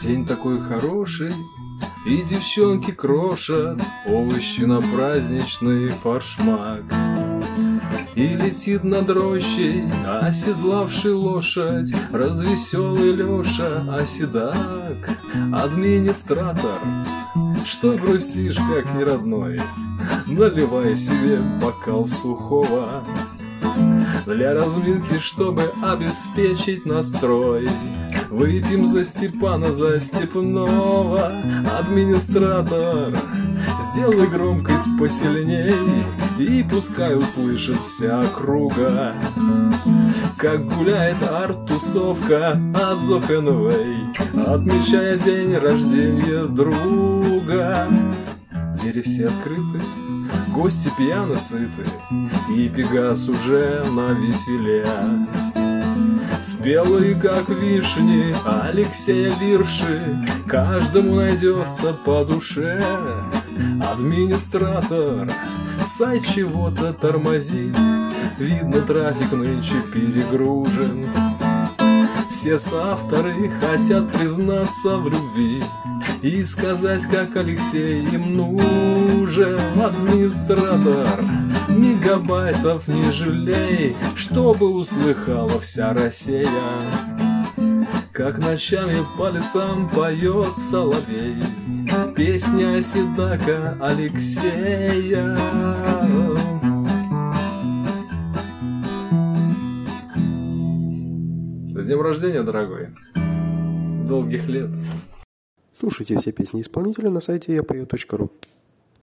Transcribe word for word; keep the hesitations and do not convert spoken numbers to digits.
День такой хороший, и девчонки крошат овощи на праздничный форшмак. И летит над рощей, оседлавший лошадь, развеселый Леша оседак. Администратор, что грустишь, как неродной, наливай себе бокал сухого. Для разминки, чтобы обеспечить настрой, выпьем за Степана, за Степного. Администратор, сделай громкость посильней, и пускай услышит вся округа, как гуляет арт-тусовка Азохенвей, отмечая день рождения друга. Двери все открыты, гости пьяно сыты, и Пегас уже навеселе. Спелые, как вишни, Алексея вирши каждому найдется по душе. Администратор, сайт чего-то тормозит, видно, трафик нынче перегружен. Все соавторы хотят признаться в любви и сказать, как Алексей им нужен. Администратор, мегабайтов не жалей, чтобы услыхала вся Россия, как ночами по лесам поет соловей песня оседака Алексея. С днем рождения, дорогой! Долгих лет! Слушайте все песни исполнителя на сайте я пою точка ру.